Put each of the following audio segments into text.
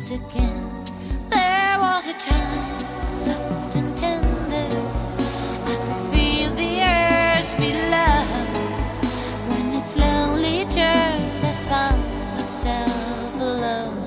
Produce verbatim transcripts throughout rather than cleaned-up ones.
once again. There was a time, soft and tender, I could feel the earth below. When it slowly turned, I found myself alone.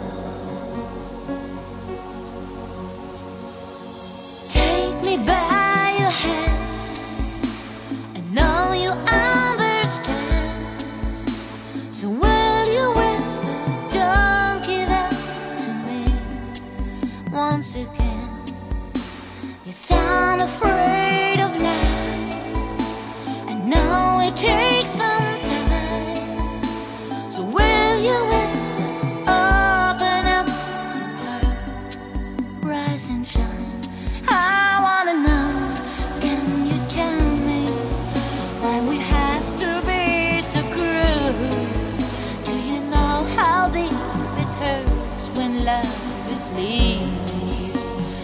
Take me by your hand, I know you understand. So will you whisper, don't give up to me once again? Yes, I'm afraid of life, I know it takes some time. So will you whisper, open up your heart, rise and shine. I wanna know, can you tell me why we have to be so cruel? Do you know how deep it hurts when love is leaving you?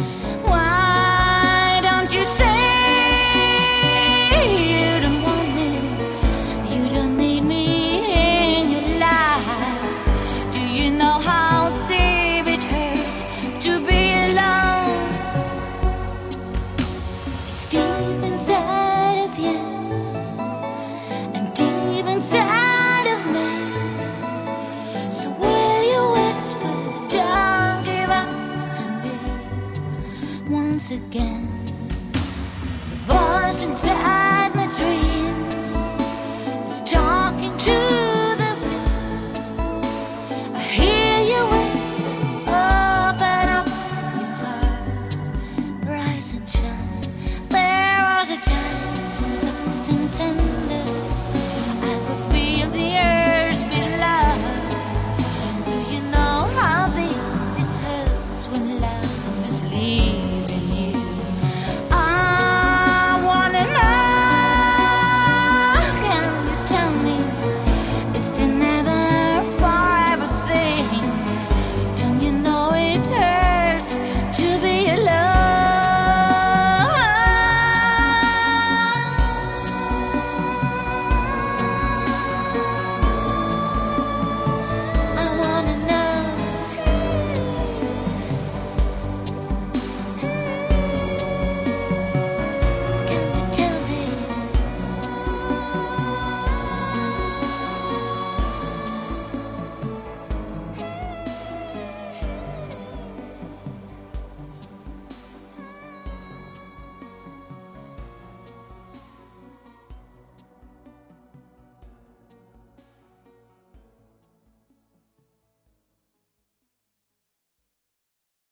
Why don't you say you don't want me, you don't need me in your life? Do you know how deep it hurts to be alone? It's deep inside of you and deep inside of me. So will you whisper, don't give up to me once again? The voice inside